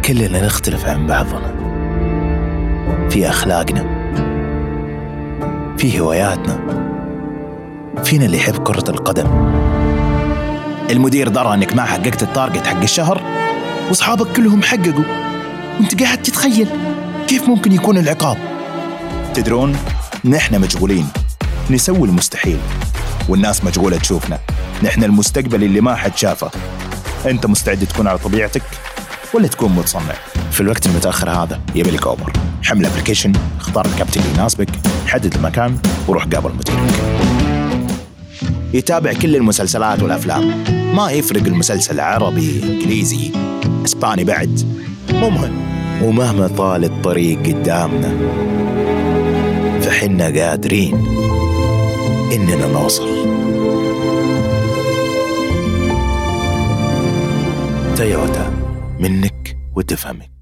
كلنا نختلف عن بعضنا في أخلاقنا، في هواياتنا، فينا اللي يحب كرة القدم. المدير درى أنك ما حققت التارجت حق الشهر وأصحابك كلهم حققوا، وانت قاعد تتخيل كيف ممكن يكون العقاب. تدرون، نحن مشغولين نسوي المستحيل، والناس مشغولة تشوفنا. نحن المستقبل اللي ما حد شافه. أنت مستعد تكون على طبيعتك ولا تكون متصنع؟ في الوقت المتأخر هذا يبي لك أوبر. حمل أبليكيشن، اختار الكابتن اللي يناسبك، حدد المكان وروح قابل مديرك. يتابع كل المسلسلات والأفلام، ما يفرق المسلسل عربي، إنجليزي، إسباني، بعد مو مهم. ومهما طال الطريق قدامنا فحنا قادرين إننا نوصل. تويوتا، منك وتفهمك.